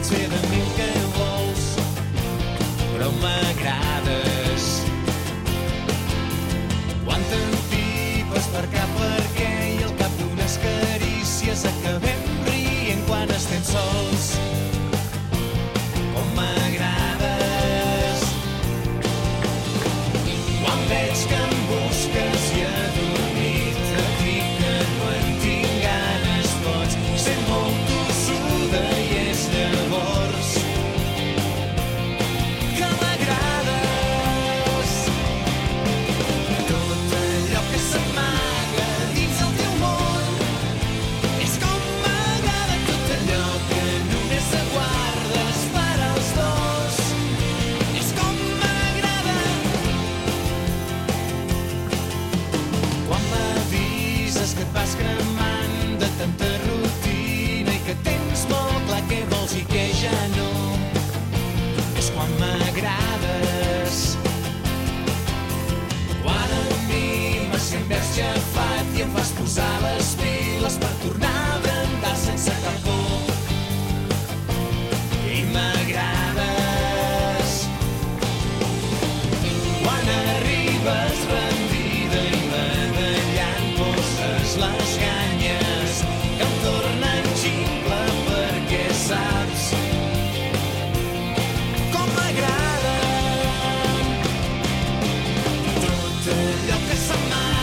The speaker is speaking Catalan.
ser de mil que vols, però m'agrades. Quan t'empipes per cap perquè i al cap d'unes carícies acabem rient quan estem sols. Com m'agrades. Quan veig que em busques i adormit et dic que no en tinc ganes, pots ser molt tossuda i és llavors que m'agrades. Tot allò que s'amaga dins el teu món és com m'agrada. Tot allò que només aguardes per als dos és com m'agrada. Quan m'avises que et vas cremant de tanta rutina i que tens molt clar què vols i què ja no, és quan m'agrades. Quan a mi m'has sempre aixafat i em fas posar les piles per tornar a brandar sense cap por. I m'agrades. Quan arribes rendida i badallant poses les canyes que em tornen ximple perquè saps com m'agrada. Tot allò que s'amaga